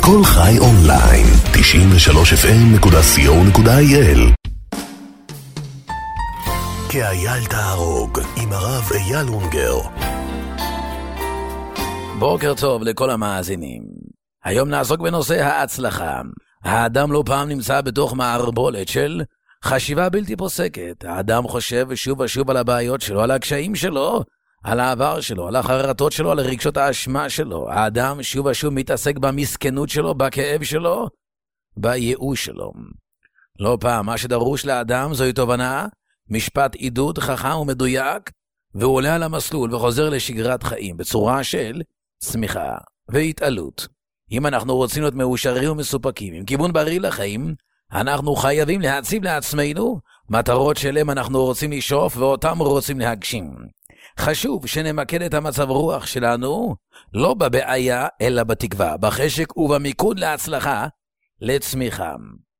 כל חי אונליין, 93fm.co.il. כאייל תהרוג, עם הרב אייל אונגר. בוקר טוב לכל המאזינים. היום נעסוק בנושא ההצלחה. האדם לא פעם נמצא בתוך מערבולת של חשיבה בלתי פוסקת. האדם חושב שוב ושוב על הבעיות שלו, על הקשיים שלו, על העבר שלו, על החרטות שלו, על רגשות האשמה שלו. האדם שוב ושוב מתעסק במסכנות שלו, בכאב שלו, בייאוש שלו. לא פעם מה שדרוש לאדם זוהי תובנה, משפט עידוד חכם ומדויק, והוא עולה על המסלול וחוזר לשגרת חיים בצורה של צמיחה והתעלות. אם אנחנו רוצים להיות מאושרים ומסופקים עם כיוון בריא לחיים, אנחנו חייבים להציב לעצמנו מטרות שלהם אנחנו רוצים לשאוף ואותם רוצים להגשים. חשוב שנמקד את המצב רוח שלנו לא בבעיה אלא בתקווה, בחשק ובמיקוד להצלחה, לצמיחה.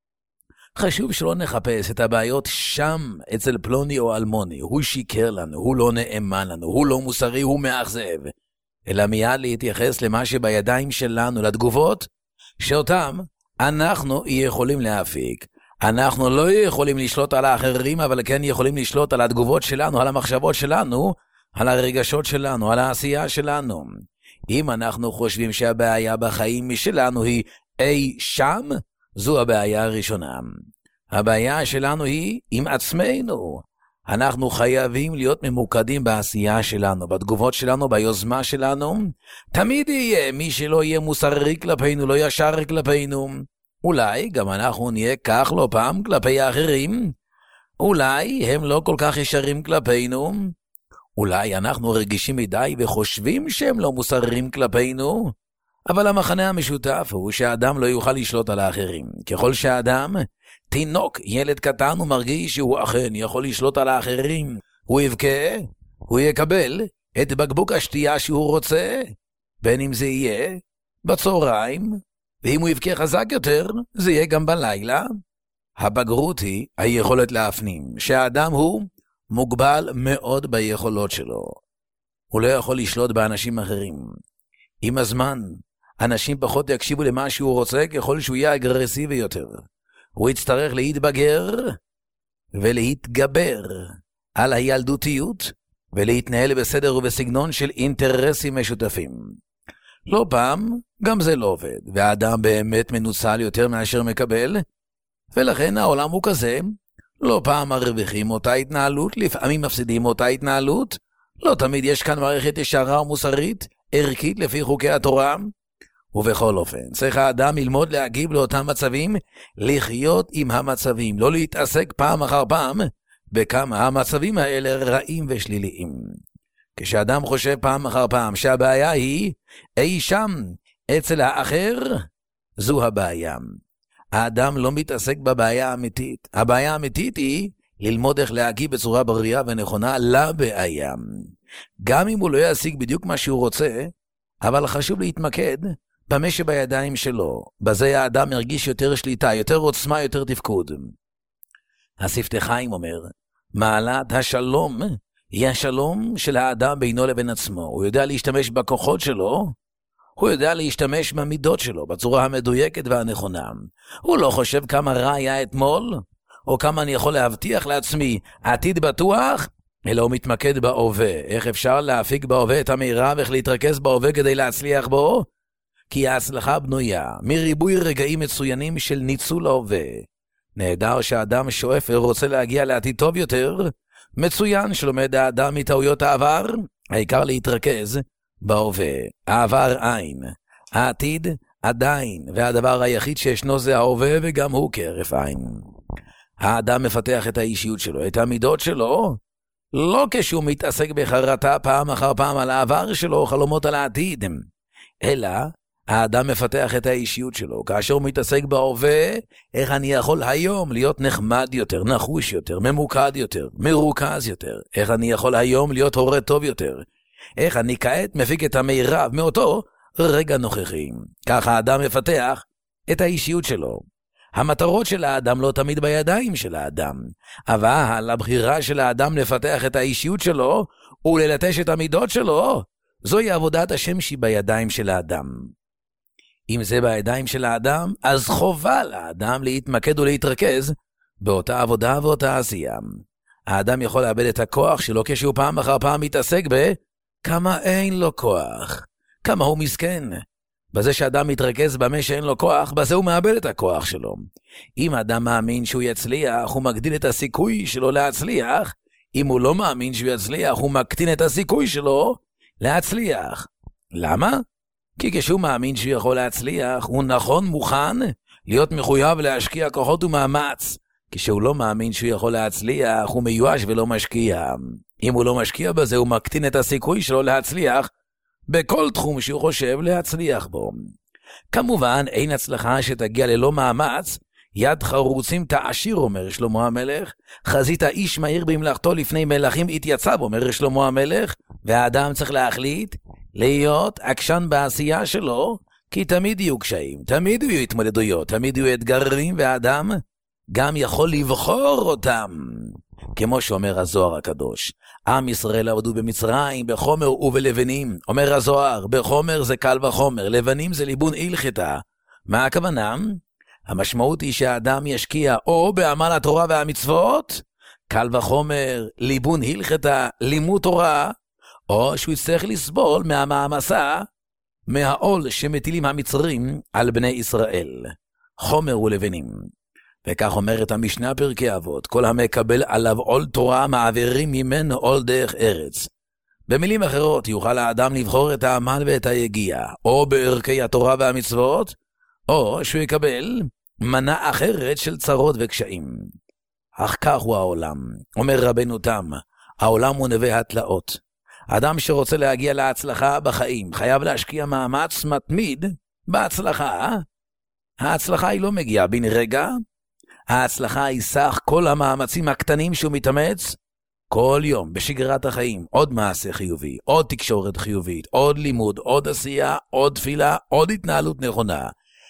חשוב שלא נחפש את הבעיות שם אצל פלוני או אלמוני. הוא שיקר לנו, הוא לא נאמן לנו, הוא לא מוסרי, הוא מאכזב. אלא מיד להתייחס למה שבידיים שלנו, לתגובות שאותם אנחנו יכולים להפיק. אנחנו לא יכולים לשלוט על האחרים, אבל כן יכולים לשלוט על התגובות שלנו, על המחשבות שלנו, על הרגשות שלנו, על העשייה שלנו. אם אנחנו חושבים שהבעיה בחיים שלנו היא אי שם, זו הבעיה הראשונה. הבעיה שלנו היא עם עצמנו. אנחנו חייבים להיות ממוקדים בעשייה שלנו, בתגובות שלנו, ביוזמה שלנו. תמיד יהיה מי שלא יהיה מוסרי כלפינו, לא ישר כלפינו. אולי גם אנחנו נהיה כך לא פעם כלפי האחרים. אולי הם לא כל כך ישרים כלפינו. אולי אנחנו רגישים מדי וחושבים שהם לא מוסריים כלפינו. אבל המחנה המשותף הוא שהאדם לא יוכל לשלוט על האחרים. ככל שהאדם, תינוק, ילד קטן, הוא מרגיש שהוא אכן יכול לשלוט על האחרים. הוא יבכה, הוא יקבל את בקבוק השתייה שהוא רוצה, בין אם זה יהיה בצהריים, ואם הוא יבכה חזק יותר, זה יהיה גם בלילה. הבגרות היא היכולת להפנים, שהאדם הוא מוגבל מאוד ביכולות שלו. הוא לא יכול לשלוט באנשים אחרים. עם הזמן, אנשים פחות יקשיבו למה שהוא רוצה ככל שהוא יהיה אגרסיבי יותר. הוא יצטרך להתבגר ולהתגבר על הילדותיות ולהתנהל בסדר ובסגנון של אינטרסים משותפים. לא פעם גם זה לא עובד, והאדם באמת מנוצל יותר מאשר מקבל, ולכן העולם הוא כזה. לא פעם מרוויחים אותה התנהלות, לפעמים מפסידים אותה התנהלות. לא תמיד יש כאן מערכת ישרה ומוסרית, ערכית לפי חוקי התורה. ובכל אופן, צריך האדם ללמוד להגיב לאותם מצבים, לחיות עם המצבים, לא להתעסק פעם אחר פעם בכמה המצבים האלה רעים ושליליים. כשאדם חושב פעם אחר פעם שהבעיה היא אי שם אצל האחר, זו הבעיה. האדם לא מתעסק בבעיה האמיתית. הבעיה האמיתית היא ללמוד איך להגיב בצורה בריאה ונכונה לבעיה. גם אם הוא לא ישיג בדיוק מה שהוא רוצה, אבל חשוב להתמקד במה שבידיים שלו. בזה האדם ירגיש יותר שליטה, יותר עוצמה, יותר תפקוד. השפתי חיים אומר, מעלת השלום היא השלום של האדם בינו לבין עצמו. הוא יודע להשתמש בכוחות שלו, הוא יודע להשתמש במידות שלו בצורה המדויקת והנכונה. הוא לא חושב כמה רע היה אתמול, או כמה אני יכול להבטיח לעצמי עתיד בטוח, אלא הוא מתמקד בהווה. איך אפשר להפיק בהווה את המרב, איך להתרכז בהווה כדי להצליח בו? כי ההצלחה בנויה מריבוי רגעים מצוינים של ניצול ההווה. נהדר שהאדם שואף ורוצה להגיע לעתיד טוב יותר. מצוין שלומד האדם מטעויות העבר. העיקר להתרכז בהווה. העבר אין, העתיד עדיין, והדבר היחיד שישנו זה ההווה, וגם הוא כהרף עין. האדם מפתח את האישיות שלו, את המידות שלו, לא כשהוא מתעסק בחרטה פעם אחר פעם על העבר שלו, חלומות על העתיד, אלא האדם מפתח את האישיות שלו, כאשר הוא מתעסק בהווה, איך אני יכול היום להיות נחמד יותר, נחוש יותר, ממוקד יותר, מרוכז יותר, איך אני יכול היום להיות הורה טוב יותר, איך אני כעת מפיק את המירב מאותו רגע נוכחי. ככה האדם מפתח את האישיות שלו. המטרות של האדם לא תמיד בידיים של האדם, אבל הבחירה של האדם לפתח את האישיות שלו וללטש את המידות שלו, זוהי עבודת השם שהיא בידיים של האדם. אם זה בידיים של האדם, אז חובה לאדם להתמקד ולהתרכז באותה עבודה ואותה עשייה. האדם יכול לאבד את הכוח שלו כשהוא פעם אחר פעם מתעסק כמה אין לו כוח, כמה הוא מסכן. בזה שאדם מתרכז במה שאין לו כוח, בזה הוא מאבד את הכוח שלו. אם האדם מאמין שהוא יצליח, הוא מגדיל את הסיכוי שלו להצליח. אם הוא לא מאמין שהוא יצליח, הוא מקטין את הסיכוי שלו להצליח. למה? כי כשהוא מאמין שהוא יכול להצליח, הוא מוכן להיות מחויב להשקיע כוחות ומאמץ. כשהוא לא מאמין שהוא יכול להצליח, הוא מיואש ולא משקיע. אם הוא לא משקיע בזה, הוא מקטין את הסיכוי שלו להצליח בכל תחום שהוא חושב להצליח בו. כמובן, אין הצלחה שתגיע ללא מאמץ. יד חרוצים תעשיר, אומר שלמה המלך. חזית איש מהיר במלאכתו לפני מלכים התייצב, אומר שלמה המלך. והאדם צריך להחליט להיות עקשן בעשייה שלו, כי תמיד יהיו קשיים, תמיד יהיו התמודדויות, תמיד יהיו אתגרים, והאדם גם יכול לבחור אותם. כמו שאומר הזוהר הקדוש, עם ישראל עבדו במצרים בחומר ובלבנים. אומר הזוהר, בחומר זה קל וחומר, לבנים זה ליבון הלכתה. מה הכוונה? המשמעות היא שהאדם ישקיע או בעמל התורה והמצוות, קל וחומר, ליבון הלכתה, לימוד תורה, או שהוא יצטרך לסבול מהמעמסה, מהעול שמטילים המצרים על בני ישראל. חומר ולבנים. וכך אומרת המשנה פרקי אבות, כל המקבל עליו עול תורה מעבירים ממנו עול דרך ארץ. במילים אחרות, יוכל האדם לבחור את העמל ואת היגיע, או בערכי התורה והמצוות, או שהוא יקבל מנה אחרת של צרות וקשיים. אך כך הוא העולם. אומר רבנו תם, העולם הוא נווה התלאות. אדם שרוצה להגיע להצלחה בחיים, חייב להשקיע מאמץ מתמיד בהצלחה. ההצלחה היא לא מגיעה בן רגע, ההצלחה היא סך כל המאמצים הקטנים שהוא מתאמץ כל יום בשגרת החיים. עוד מעשה חיובי, עוד תקשורת חיובית, עוד לימוד, עוד עשייה, עוד תפילה, עוד התנהלות נכונה.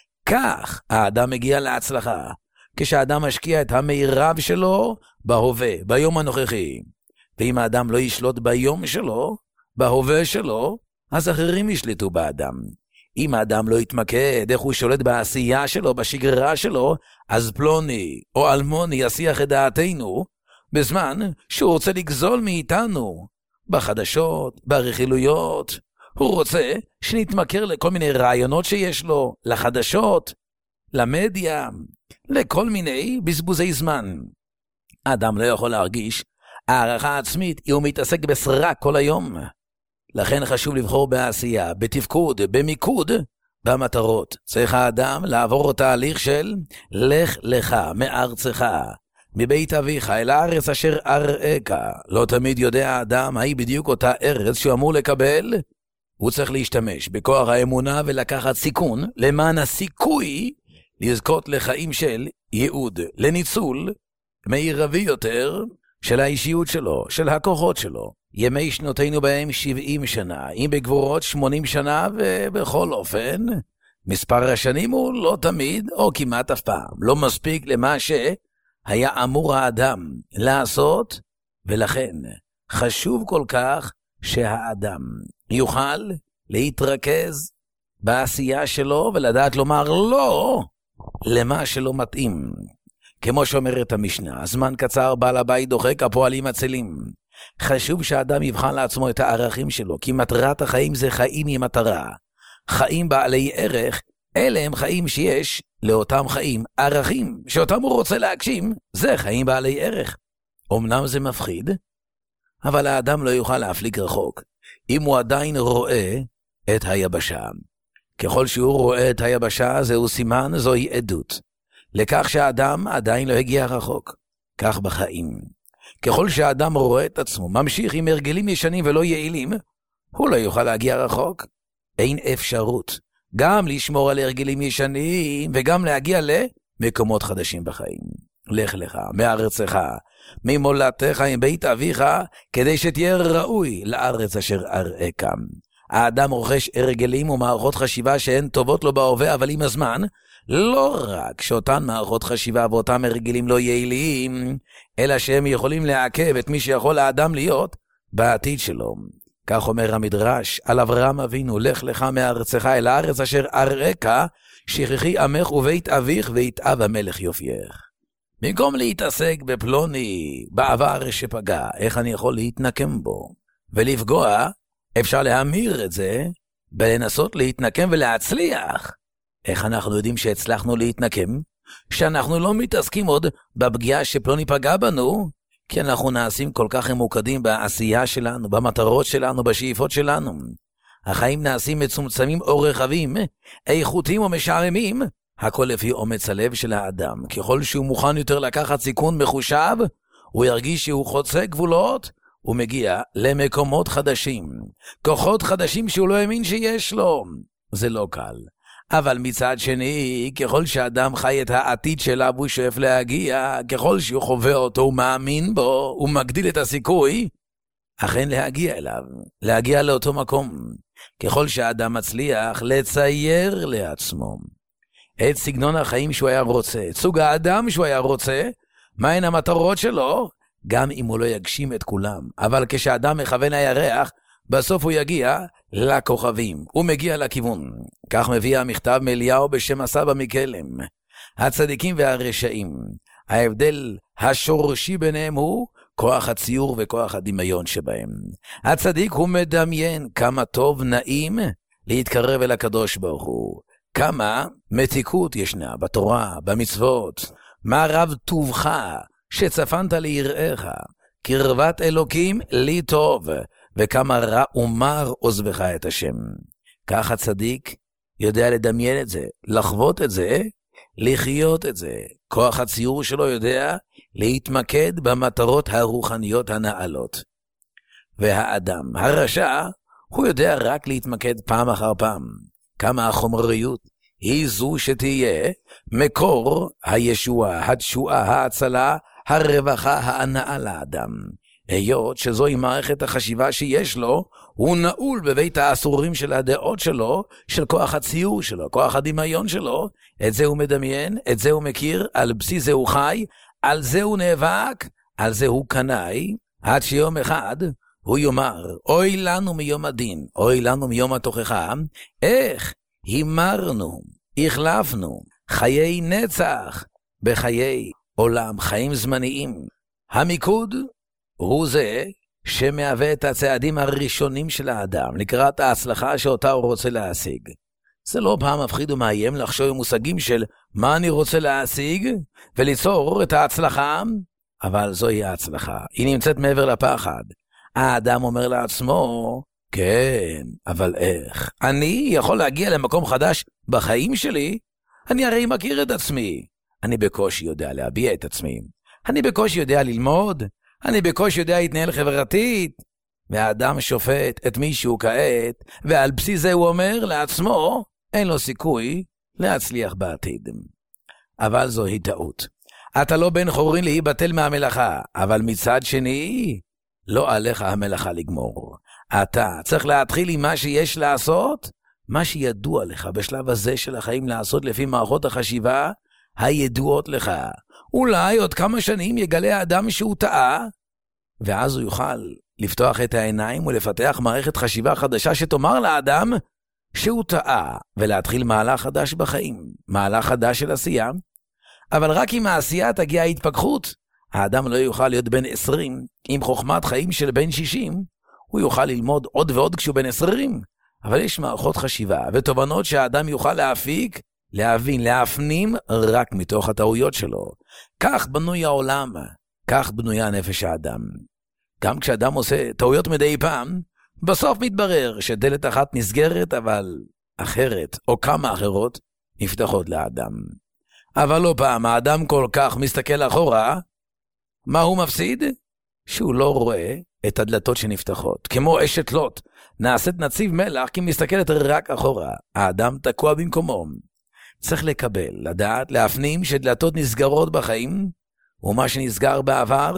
כך האדם מגיע להצלחה, כשהאדם משקיע את המערב שלו בהווה, ביום הנוכחי. ואם האדם לא ישלוט ביום שלו, בהווה שלו, אז אחרים ישלטו באדם. אם האדם לא יתמקד איך הוא שולט בעשייה שלו, בשגרה שלו, אז פלוני או אלמוני יסיח את דעתנו, בזמן שהוא רוצה לגזול מאיתנו, בחדשות, ברכילויות. הוא רוצה שנתמכר לכל מיני רעיונות שיש לו, לחדשות, למדיה, לכל מיני בזבוזי זמן. האדם לא יכול להרגיש הערכה עצמית, הוא מתעסק בסרק כל היום. לכן חשוב לבחור בעשייה, בתפקוד, במיקוד, במטרות. צריך האדם לעבור תהליך של לך לך מארצך, מבית אביך אל הארץ אשר אראך. לא תמיד יודע האדם מהי בדיוק אותה ארץ שהוא אמור לקבל. הוא צריך להשתמש בכוח האמונה ולקחת סיכון למען הסיכוי לזכות לחיים של ייעוד, לניצול מרבי יותר של האישיות שלו, של הכוחות שלו. ימי שנותינו בהם 70 שנה, אם בגבורות 80 שנה, ובכל אופן, מספר השנים הוא לא תמיד, או כמעט אף פעם, לא מספיק למה שהיה אמור האדם לעשות, ולכן חשוב כל כך שהאדם יוכל להתרכז בעשייה שלו, ולדעת לומר לא למה שלא מתאים. כמו שאומרת המשנה, הזמן קצר, בעל הבית דוחק, הפועלים עצלים. חשוב שהאדם יבחן לעצמו את הערכים שלו, כי מטרת החיים זה חיים עם מטרה. חיים בעלי ערך, אלה הם חיים שיש לאותם חיים ערכים, שאותם הוא רוצה להגשים, זה חיים בעלי ערך. אמנם זה מפחיד, אבל האדם לא יוכל להפליג רחוק, אם הוא עדיין רואה את היבשה. ככל שהוא רואה את היבשה, זהו סימן, זוהי עדות לכך שהאדם עדיין לא הגיע רחוק. כך בחיים. ככל שהאדם רואה את עצמו, ממשיך עם הרגלים ישנים ולא יעילים, הוא לא יוכל להגיע רחוק. אין אפשרות גם לשמור על הרגלים ישנים וגם להגיע למקומות חדשים בחיים. לך לך, מארצך, ממולדתך עם בית אביך, כדי שתהיה ראוי לארץ אשר אראך. האדם רוכש הרגלים ומערכות חשיבה שהן טובות לו בהווה, אבל עם הזמן, לא רק שאותן מערכות חשיבה ואותם הרגלים לא יעילים, אלא שהם יכולים לעכב את מי שיכול האדם להיות בעתיד שלו. כך אומר המדרש על אברהם אבינו, לך לך מארצך אל הארץ אשר אראך, שכחי עמך ובית אביך ויתאב המלך יופייך. במקום להתעסק בפלוני בעבר שפגע, איך אני יכול להתנקם בו ולפגוע? אפשר להמיר את זה בלנסות להתנקם ולהצליח. איך אנחנו יודעים שהצלחנו להתנקם? שאנחנו לא מתעסקים עוד בפגיעה שפלוני פגע בנו, כי אנחנו נעשים כל כך ממוקדים בעשייה שלנו, במטרות שלנו, בשאיפות שלנו. החיים נעשים מצומצמים או רחבים, איכותיים או משעממים, הכל לפי אומץ הלב של האדם. ככל שהוא מוכן יותר לקחת סיכון מחושב, הוא ירגיש שהוא חוצה גבולות, הוא מגיע למקומות חדשים, כוחות חדשים שהוא לא האמין שיש לו. זה לא קל. אבל מצד שני, ככל שאדם חי את העתיד שלה והוא שואף להגיע, ככל שהוא חווה אותו, הוא מאמין בו, הוא מגדיל את הסיכוי, אכן להגיע אליו, להגיע לאותו מקום. ככל שהאדם מצליח לצייר לעצמו את סגנון החיים שהוא היה רוצה, את סוג האדם שהוא היה רוצה, מהן המטרות שלו, גם אם הוא לא יגשים את כולם. אבל כשאדם מכוון הירח, בסוף הוא יגיע לכוכבים, הוא מגיע לכיוון. כך מביא המכתב מאליהו בשם הסבא מקלם. הצדיקים והרשעים, ההבדל השורשי ביניהם הוא כוח הציור וכוח הדמיון שבהם. הצדיק הוא מדמיין כמה טוב נעים להתקרב אל הקדוש ברוך הוא, כמה מתיקות ישנה בתורה, במצוות, מה רב טובך שצפנת ליראיך, קרבת אלוקים לי טוב, וכמה רע ומר עוזבך את השם. כך הצדיק יודע לדמיין את זה, לחוות את זה, לחיות את זה. כוח הציור שלו יודע להתמקד במטרות הרוחניות הנעלות. והאדם הרשע, הוא יודע רק להתמקד פעם אחר פעם. כמה החומריות היא זו שתהיה מקור הישועה, התשועה, ההצלה, הרווחה, ההנאה לאדם. היות שזוהי מערכת החשיבה שיש לו, הוא נעול בבית האסורים של הדעות שלו, של כוח הציור שלו, כוח הדמיון שלו. את זה הוא מדמיין, את זה הוא מכיר, על בסיס זה הוא חי, על זה הוא נאבק, על זה הוא קנאי, עד שיום אחד הוא יאמר, אוי לנו מיום הדין, אוי לנו מיום התוכחה, איך הימרנו, החלפנו חיי נצח בחיי עולם, חיים זמניים. המיקוד הוא זה שמהווה את הצעדים הראשונים של האדם לקראת ההצלחה שאותה הוא רוצה להשיג. זה לא פעם מפחיד ומאיים לחשוב עם מושגים של מה אני רוצה להשיג וליצור את ההצלחה, אבל זוהי ההצלחה, היא נמצאת מעבר לפחד. האדם אומר לעצמו, כן, אבל איך? אני יכול להגיע למקום חדש בחיים שלי? אני הרי מכיר את עצמי. אני בקושי יודע להביע את עצמי. אני בקושי יודע ללמוד. אני בקושי יודע להתנהל חברתית. והאדם שופט את מישהו כעת, ועל בסיס זה הוא אומר לעצמו, אין לו סיכוי להצליח בעתיד. אבל זוהי טעות. אתה לא בן חורין להיבטל מהמלאכה, אבל מצד שני, לא עליך המלאכה לגמור. אתה צריך להתחיל עם מה שיש לעשות, מה שידוע לך בשלב הזה של החיים לעשות לפי מערכות החשיבה הידועות לך. אולי עוד כמה שנים יגלה האדם שהוא טעה, ואז הוא יוכל לפתוח את העיניים ולפתח מערכת חשיבה חדשה שתאמר לאדם שהוא טעה, ולהתחיל מהלך חדש בחיים, מהלך חדש של עשייה. אבל רק עם העשייה תגיע ההתפכחות. האדם לא יוכל להיות בן 20 עם חוכמת חיים של בן 60, הוא יוכל ללמוד עוד ועוד כשהוא בן 20, אבל יש מערכות חשיבה ותובנות שהאדם יוכל להפיק, להבין, להפנים רק מתוך הטעויות שלו. כך בנוי העולם, כך בנויה נפש האדם. גם כשאדם עושה טעויות מדי פעם, בסוף מתברר שדלת אחת נסגרת, אבל אחרת או כמה אחרות נפתחות לאדם. אבל לא פעם האדם כל כך מסתכל אחורה, מה הוא מפסיד? שהוא לא רואה את הדלתות שנפתחות. כמו אשת לוט, נעשית נציב מלח כי מסתכלת רק אחורה. האדם תקוע במקומו. צריך לקבל, לדעת, להפנים שדלתות נסגרות בחיים, ומה שנסגר בעבר,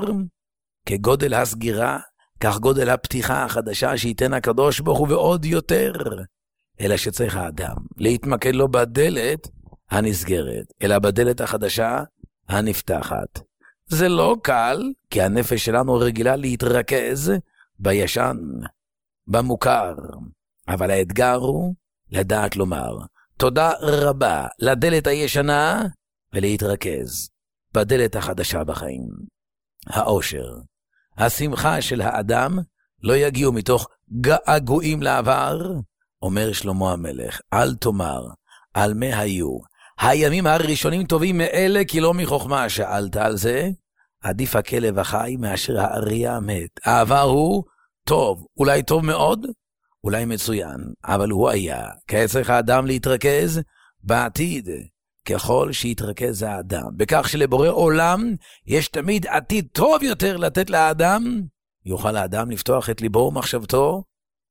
כגודל הסגירה, כך גודל הפתיחה החדשה שייתן הקדוש ברוך הוא ועוד יותר. אלא שצריך האדם להתמקד לו בדלת הנסגרת, אלא בדלת החדשה הנפתחת. זה לא קל, כי הנפש שלנו רגילה להתרכז בישן. במוכר. אבל האתגר הוא לדעת לומר תודה רבה לדלת הישנה ולהתרכז בדלת החדשה בחיים. האושר, השמחה של האדם לא יגיעו מתוך געגועים לעבר. אומר שלמה המלך, אל תאמר על מה היו הימים הראשונים טובים מאלה, כי לא מחוכמה. שאלת על זה? עדיף הכלב החי מאשר האריה המת. העבר הוא טוב, אולי טוב מאוד, אולי מצוין, אבל הוא היה. כעת צריך האדם להתרכז בעתיד, ככל שיתרכז האדם בכך שלבורא עולם יש תמיד עתיד טוב יותר לתת לאדם, יוכל האדם לפתוח את ליבו ומחשבתו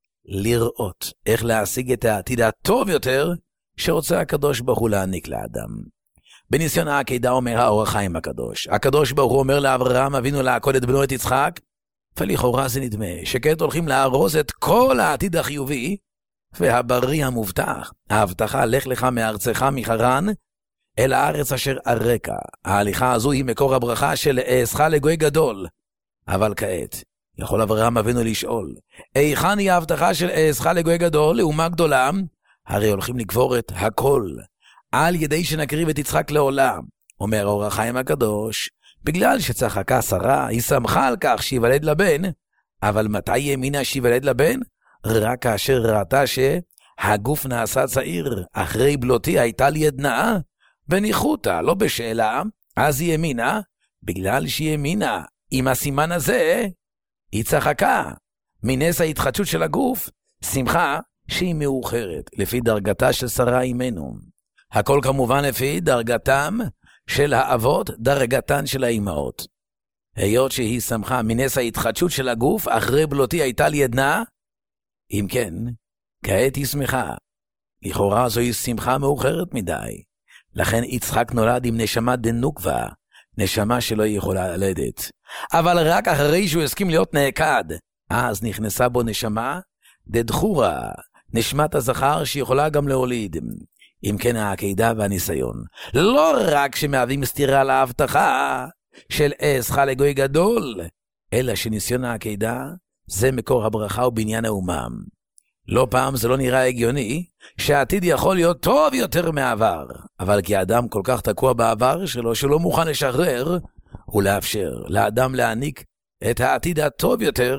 לראות איך להשיג את העתיד הטוב יותר שרוצה הקדוש ברוך הוא להעניק לאדם. בניסיון העקידה אומר האור החיים הקדוש, הקדוש ברוך הוא אומר לאברהם אבינו לעקוד את בנו את יצחק, ולכאורה זה נדמה שכעת הולכים להרוס את כל העתיד החיובי והבריא המובטח. ההבטחה לך לך מארצך מחרן אל הארץ אשר אראך. ההליכה הזו היא מקור הברכה של אעשך לגוי גדול. אבל כעת יכול אברהם אבינו לשאול, היכן היא ההבטחה של אעשך לגוי גדול לאומה גדולה? הרי הולכים לקבור את הכל על ידי שנקריב את יצחק לעולם. אומר אור החיים הקדוש, בגלל שצחקה שרה, היא שמחה על כך שיוולד לבן, אבל מתי ימינה שיוולד לבן? רק כאשר ראתה שהגוף נעשה צעיר, אחרי בלותי הייתה לי עדנה, בניחותה, לא בשאלה, אז היא ימינה, בגלל שהיא ימינה, עם הסימן הזה, היא צחקה. מנס ההתחדשות של הגוף, שמחה שהיא מאוחרת, לפי דרגתה של שרה אימנו. הכל כמובן לפי דרגתם של האבות, דרגתן של האימהות. היות שהיא שמחה מנס ההתחדשות של הגוף, אחרי בלותי הייתה לי עדנה, אם כן, כעת היא שמחה. לכאורה זוהי שמחה מאוחרת מדי. לכן יצחק נולד עם נשמה דנוקבה, נשמה שלא יכולה ללדת. אבל רק אחרי שהוא הסכים להיות נעקד, אז נכנסה בו נשמה דדחורה, נשמת הזכר שיכולה גם להוליד. אם כן העקידה והניסיון, לא רק שמהווים סתירה להבטחה של אעשך לגוי גדול, אלא שניסיון העקידה זה מקור הברכה ובניין האומם. לא פעם זה לא נראה הגיוני שהעתיד יכול להיות טוב יותר מהעבר, אבל כי האדם כל כך תקוע בעבר שלו שלא מוכן לשחרר ולאפשר לאדם להעניק את העתיד הטוב יותר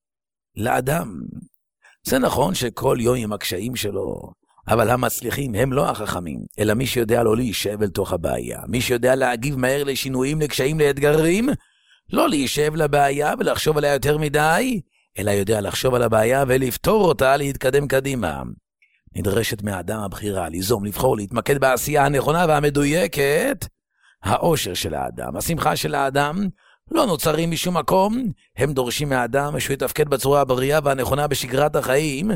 לאדם. זה נכון שכל יום עם הקשיים שלו, אבל המצליחים הם לא החכמים, אלא מי שיודע לא להישב אל תוך הבעיה, מי שיודע להגיב מהר לשינויים, לקשיים, לאתגרים, לא להישב לבעיה ולחשוב עליה יותר מדי, אלא יודע לחשוב על הבעיה ולפתור אותה, להתקדם קדימה. נדרשת מהאדם הבחירה, ליזום, לבחור, להתמקד בעשייה הנכונה והמדויקת. האושר של האדם, השמחה של האדם, לא נוצרים משום מקום, הם דורשים מהאדם שהוא יתפקד בצורה הבריאה והנכונה בשגרת החיים,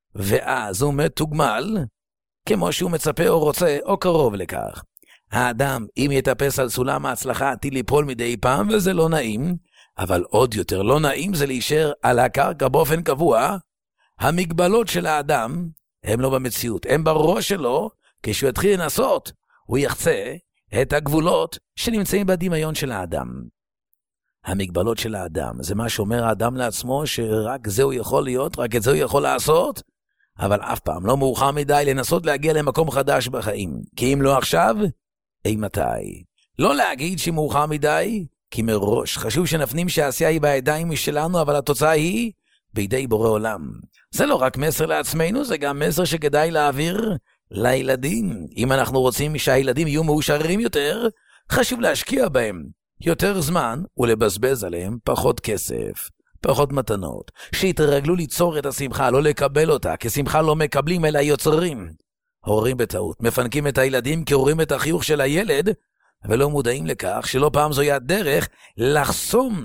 ואז הוא מתוגמל, כמו שהוא מצפה או רוצה או קרוב לכך. האדם, אם יטפס על סולם ההצלחה, עתיד ליפול מדי פעם, וזה לא נעים, אבל עוד יותר לא נעים זה להישאר על הקרקע באופן קבוע. המגבלות של האדם הם לא במציאות, הם בראש שלו. כשהוא יתחיל לנסות, הוא יחצה את הגבולות שנמצאים בדמיון של האדם. המגבלות של האדם זה מה שאומר האדם לעצמו, שרק זה הוא יכול להיות, רק את זה הוא יכול לעשות, אבל אף פעם לא מאוחר מדי לנסות להגיע למקום חדש בחיים. כי אם לא עכשיו, אי מתי? לא להגיד שמאוחר מדי, כי מראש חשוב שנפנים שהעשייה היא בידיים שלנו, אבל התוצאה היא בידי בורא עולם. זה לא רק מסר לעצמנו, זה גם מסר שכדאי להעביר לילדים. אם אנחנו רוצים שהילדים יהיו מאושרים יותר, חשוב להשקיע בהם יותר זמן ולבזבז עליהם פחות כסף, פחות מתנות. שיתרגלו ליצור את השמחה, לא לקבל אותה, כי שמחה לא מקבלים אלא יוצרים. הורים בטעות מפנקים את הילדים כי רואים את החיוך של הילד, ולא מודעים לכך שלא פעם זוהי הדרך לחסום,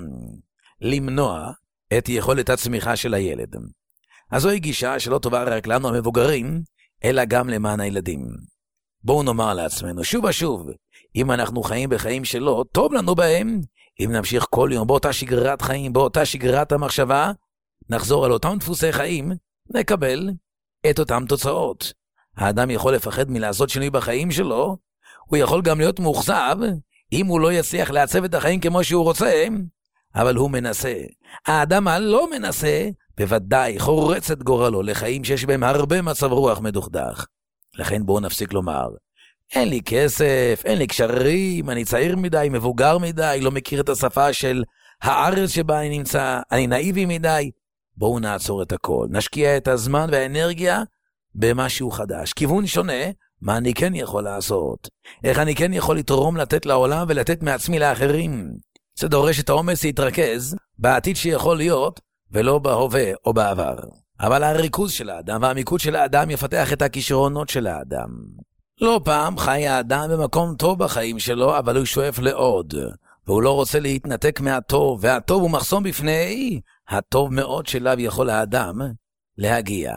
למנוע את יכולת הצמיחה של הילד. אז זוהי גישה שלא טובה רק לנו המבוגרים, אלא גם למען הילדים. בואו נאמר לעצמנו שוב ושוב, אם אנחנו חיים בחיים שלא טוב לנו בהם, אם נמשיך כל יום באותה שגרת חיים, באותה שגרת המחשבה, נחזור על אותם דפוסי חיים, נקבל את אותם תוצאות. האדם יכול לפחד מלעשות שינוי בחיים שלו, הוא יכול גם להיות מוחזב, אם הוא לא יצליח לעצב את החיים כמו שהוא רוצה, אבל הוא מנסה. האדם הלא מנסה, בוודאי חורץ את גורלו לחיים שיש בהם הרבה מצב רוח מדוכדך. לכן בואו נפסיק לומר, אין לי כסף, אין לי קשרים, אני צעיר מדי, מבוגר מדי, לא מכיר את השפה של הארץ שבה אני נמצא, אני נאיבי מדי. בואו נעצור את הכל, נשקיע את הזמן והאנרגיה במשהו חדש, כיוון שונה, מה אני כן יכול לעשות, איך אני כן יכול לתרום, לתת לעולם ולתת מעצמי לאחרים. זה דורש את האומץ להתרכז בעתיד שיכול להיות, ולא בהווה או בעבר. אבל הריכוז של האדם והמיקוד של האדם יפתח את הכישרונות של האדם. לא פעם חי האדם במקום טוב בחיים שלו, אבל הוא שואף לעוד, והוא לא רוצה להתנתק מהטוב, והטוב הוא מחסום בפני הטוב מאוד שלו יכול האדם להגיע.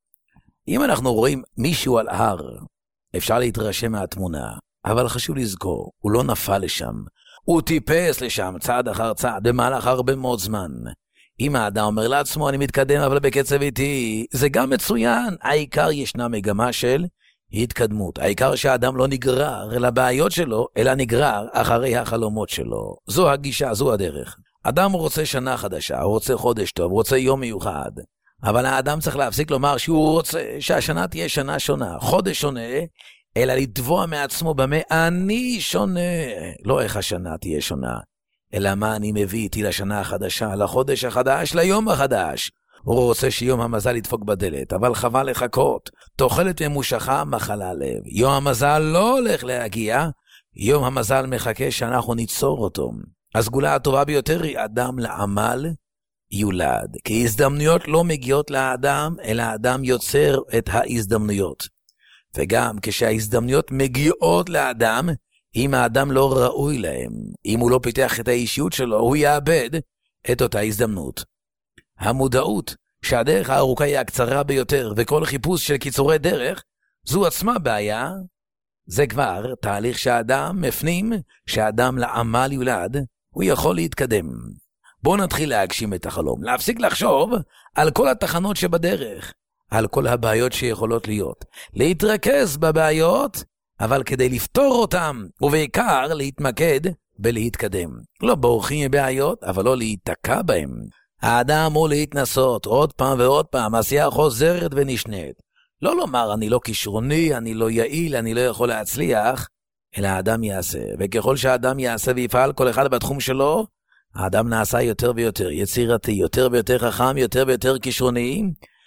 אם אנחנו רואים מישהו על הר, אפשר להתרשם מהתמונה, אבל חשוב לזכור, הוא לא נפל לשם, הוא טיפס לשם צעד אחר צעד, במהלך הרבה מאוד זמן. אם האדם אומר לעצמו, אני מתקדם אבל בקצב איתי, זה גם מצוין. העיקר ישנה מגמה של התקדמות. העיקר שהאדם לא נגרר לבעיות שלו, אלא נגרר אחרי החלומות שלו. זו הגישה, זו הדרך. אדם רוצה שנה חדשה, הוא רוצה חודש טוב, הוא רוצה יום מיוחד. אבל האדם צריך להפסיק לומר שהוא רוצה שהשנה תהיה שנה שונה, חודש שונה, אלא לתבוע מעצמו במה אני שונה. לא איך השנה תהיה שונה, אלא מה אני מביא איתי לשנה החדשה, לחודש החדש, ליום החדש. הוא רוצה שיום המזל ידפוק בדלת, אבל חבל לחכות. תוחלת ממושכה, מחלה לב. יום המזל לא הולך להגיע, יום המזל מחכה שאנחנו ניצור אותו. הסגולה הטובה ביותר היא אדם לעמל יולד. כי הזדמנויות לא מגיעות לאדם, אלא האדם יוצר את ההזדמנויות. וגם כשההזדמנויות מגיעות לאדם, אם האדם לא ראוי להם, אם הוא לא פיתח את האישיות שלו, הוא יאבד את אותה הזדמנות. המודעות שהדרך הארוכה היא הקצרה ביותר, וכל חיפוש של קיצורי דרך, זו עצמה בעיה. זה כבר תהליך שהאדם מפנים, שהאדם לעמל יולד, הוא יכול להתקדם. בואו נתחיל להגשים את החלום, להפסיק לחשוב על כל התחנות שבדרך, על כל הבעיות שיכולות להיות, להתרכז בבעיות, אבל כדי לפתור אותם, ובעיקר להתמקד בלהתקדם. לא בורחים מבעיות, אבל לא להיתקע בהם. האדם הוא להתנסות עוד פעם ועוד פעם, עשייה חוזרת ונשנית. לא לומר אני לא כישרוני, אני לא יעיל, אני לא יכול להצליח, אלא האדם יעשה. וככל שהאדם יעשה ויפעל כל אחד בתחום שלו, האדם נעשה יותר ויותר יצירתי, יותר ויותר חכם, יותר ויותר כישרוני,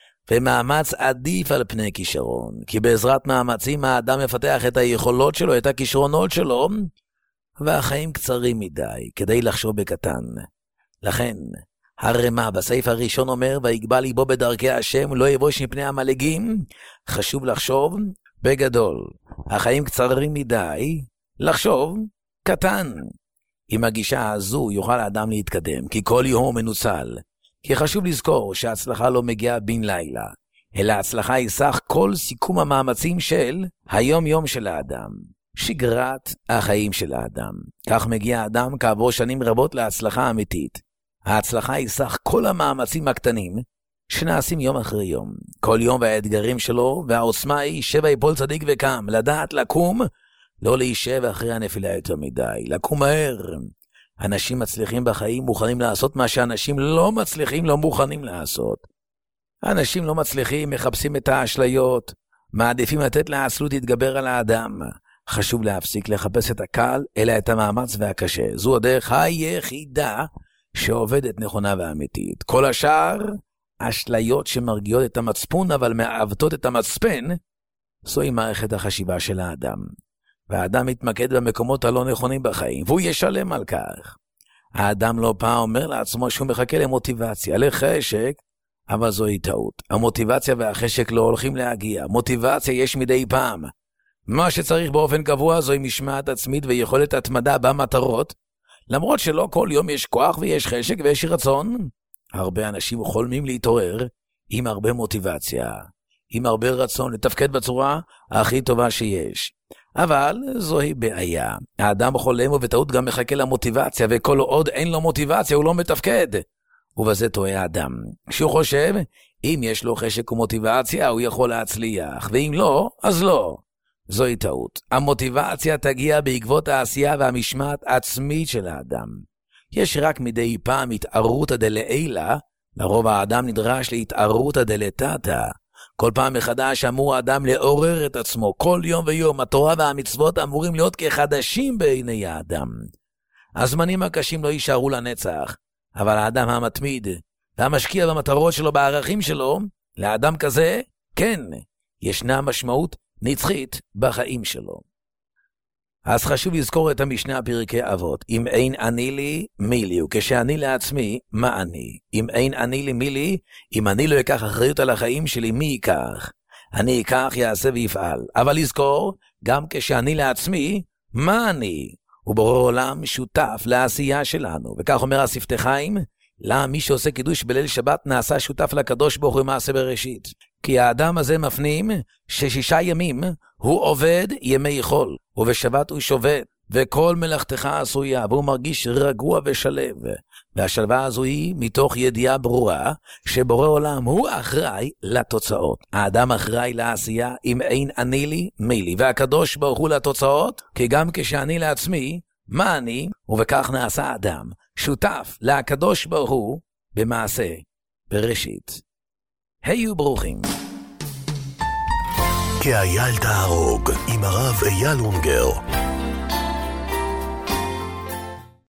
ומאמץ עדיף על פני כישרון. כי בעזרת מאמצים האדם מפתח את היכולות שלו, את הכישרונות שלו, והחיים קצרים מדי כדי לחשוב בקטן. לכן, הרמ"א בסעיף הראשון אומר, ויגבה ליבו בדרכי השם, לא יבוש מפני המלאגים. חשוב לחשוב בגדול. החיים קצרים מדי, לחשוב קטן. עם הגישה הזו יוכל האדם להתקדם, כי כל יום מנוצל. כי חשוב לזכור שההצלחה לא מגיעה בן לילה, אלא ההצלחה היא סך כל סיכום המאמצים של היום-יום של האדם, שגרת החיים של האדם. כך מגיע האדם כעבור שנים רבות להצלחה אמיתית. ההצלחה היא סך כל המאמצים הקטנים שנעשים יום אחרי יום. כל יום והאתגרים שלו, והעוצמה היא שבה יפול צדיק וקם, לדעת לקום, לא להישב אחרי הנפילה יותר מדי, לקום מהר. אנשים מצליחים בחיים מוכנים לעשות מה שאנשים לא מצליחים לא מוכנים לעשות. אנשים לא מצליחים, מחפשים את האשליות, מעדיפים לתת לעצלות להתגבר על האדם. חשוב להפסיק לחפש את הקל, אלא את המאמץ והקשה. זו הדרך היחידה שעובדת נכונה ואמיתית. כל השאר, אשליות שמרגיעות את המצפון, אבל מעוותות את המצפן, זוהי מערכת החשיבה של האדם. והאדם מתמקד במקומות הלא נכונים בחיים, והוא ישלם על כך. האדם לא פעם אומר לעצמו שהוא מחכה למוטיבציה, לחשק, אבל זוהי טעות. המוטיבציה והחשק לא הולכים להגיע. מוטיבציה יש מדי פעם. מה שצריך באופן קבוע זוהי משמעת עצמית ויכולת התמדה במטרות, למרות שלא כל יום יש כוח ויש חשק ויש רצון. הרבה אנשים חולמים להתעורר עם הרבה מוטיבציה, עם הרבה רצון לתפקד בצורה הכי טובה שיש. אבל זוהי בעיה. האדם חולם ובטעות גם מחכה למוטיבציה, וכל עוד אין לו מוטיבציה הוא לא מתפקד. ובזה טועה האדם. כשהוא חושב, אם יש לו חשק ומוטיבציה הוא יכול להצליח, ואם לא, אז לא. זוהי טעות. המוטיבציה תגיע בעקבות העשייה והמשמעת עצמית של האדם. יש רק מדי פעם התערותא דלעילא לרוב האדם נדרש להתערותא דלתתא. כל פעם מחדש אמור האדם לעורר את עצמו. כל יום ויום התורה והמצוות אמורים להיות כחדשים בעיני האדם. הזמנים הקשים לא יישארו לנצח, אבל האדם המתמיד והמשקיע במטרות שלו, בערכים שלו, לאדם כזה, כן, ישנה משמעות נצחית בחיים שלו. אז חשוב לזכור את המשנה פרקי אבות. אם אין אני לי, מי לי? וכשאני לעצמי, מה אני? אם אין אני לי, מי לי? אם אני לא אקח אחריות על החיים שלי, מי ייקח? אני אקח, יעשה ויפעל. אבל לזכור, גם כשאני לעצמי, מה אני? ובורא עולם שותף לעשייה שלנו. וכך אומר השפתי חיים, למה מי שעושה קידוש בליל שבת נעשה שותף לקדוש ברוך הוא מעשה בראשית? כי האדם הזה מפנים ש6 ימים הוא עובד ימי חול, ובשבת הוא שובת, וכל מלאכתך עשויה, והוא מרגיש רגוע ושלב. והשלווה הזו היא מתוך ידיעה ברורה שבורא עולם הוא אחראי לתוצאות. האדם אחראי לעשייה. אם אין אני לי, מי לי? והקדוש ברוך הוא לתוצאות, כי גם כשאני לעצמי, מה אני? ובכך נעשה האדם שותף לקדוש ברוך הוא במעשה בראשית. היו ברוכים. כי אייל תהרוג עם הרב אייל אונגר.